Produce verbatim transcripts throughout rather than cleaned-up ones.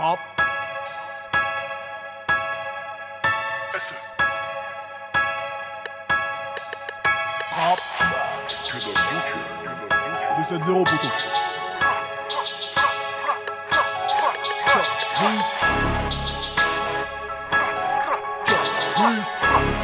Rap. Rap. deux sept zéro poteau. Peace. Peace.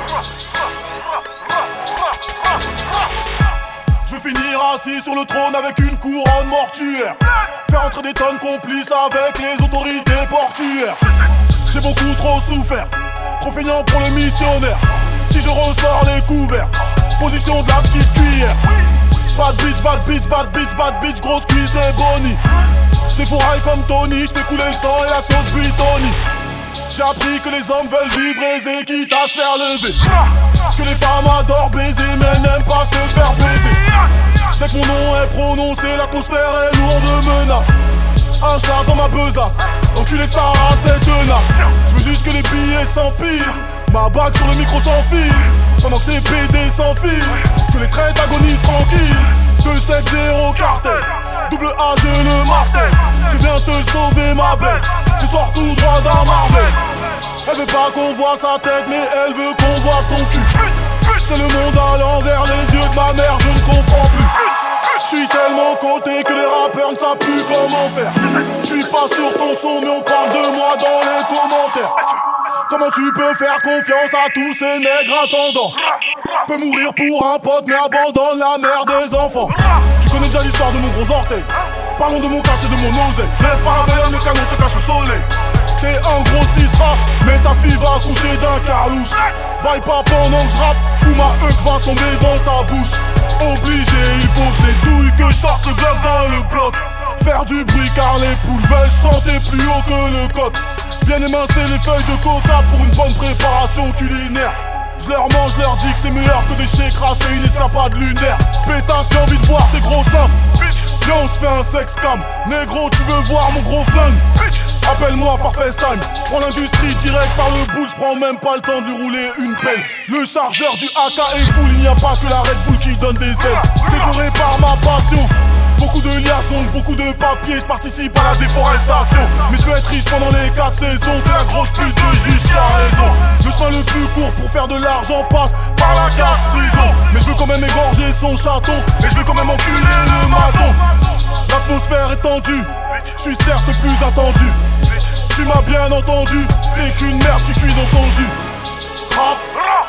Je vais finir assis sur le trône avec une couronne mortuaire. Faire entrer des tonnes complices avec les autorités portuaires. J'ai beaucoup trop souffert, trop feignant pour le missionnaire. Si je ressors les couverts, position de la petite cuillère. Bad bitch, bad bitch, bad bitch, bad bitch, grosse cuisse et Bonnie. J'fais fourraille comme Tony, j'fais couler le sang et la sauce Buitoni. J'ai appris que les hommes veulent vivre aisés, quitte à se faire lever. Que les femmes adorent baiser, mais elles n'aiment pas se faire baiser. Dès que mon nom est prononcé, l'atmosphère est lourde de menaces. Un chat dans ma besace, enculé de sa race est tenace. J'veux juste que les billets s'empilent, ma bague sur le micro s'enfile. Pendant que ces P D s'enfilent, que les traites agonisent tranquilles. deux sept zéro cartel, double A je le martèle. Je viens te sauver ma belle, ce soir tout droit dans Marvel. Elle veut pas qu'on voit sa tête, mais elle veut qu'on voit son cul. C'est le monde à l'envers, les yeux de ma mère, je ne comprends plus. J'suis tellement côté que les rappeurs ne savent plus comment faire. J'suis pas sur ton son, mais on parle de moi dans les commentaires. Comment tu peux faire confiance à tous ces nègres attendants? Peux mourir pour un pote, mais abandonne la mère des enfants. Tu connais déjà l'histoire de mon gros orteil. Parlons de mon cash et de mon oseille. Lève par la belle, le canon te cache au soleil. T'es un gros cisra, mais ta fille va accoucher d'un carlouche. Baille pas pendant que j'rappe, ou ma huc va tomber dans ta bouche. Obligé, il faut que je les douille, que je sorte le bloc dans le bloc. Faire du bruit car les poules veulent chanter plus haut que le coq. Bien émincer les feuilles de coca pour une bonne préparation culinaire. Je leur mange, je leur dis que c'est meilleur que des chécras et une escapade lunaire. Pétasse, j'ai envie de voir tes gros seins. Viens, on se fait un sex cam. Négro, tu veux voir mon gros flingue? Appelle-moi par FaceTime. J'prends l'industrie direct par le bout. J'prends même pas le temps de lui rouler une pelle. Le chargeur du A K est full. Il n'y a pas que la Red Bull qui donne des ailes. Décoré par ma passion. Beaucoup de liaisons, beaucoup de papiers, je participe à la déforestation. Mais je veux être riche pendant les quatre saisons, c'est la grosse pute de juge qui a raison. Le chemin le plus court pour faire de l'argent passe par la case prison. Mais je veux quand même égorger son chaton, et je veux quand même enculer le maton. L'atmosphère est tendue, je suis certes plus attendu. Tu m'as bien entendu, t'es qu'une merde qui cuit dans son jus. Rap,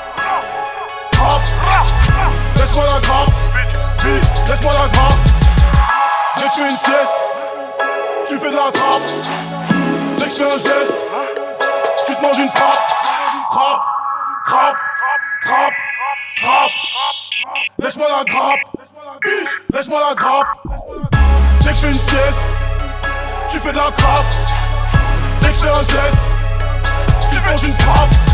rap, laisse-moi la grappe, bitch, laisse-moi la grappe. Dès que je fais une sieste, tu fais de la trappe. Dès que je fais un geste, tu te manges une frappe. Frappe, frappe, frappe, frappe. Laisse-moi la grappe, bitch, laisse-moi la grappe. Dès que je fais une sieste, tu fais de la trappe. Dès que je fais un geste, tu te manges une frappe.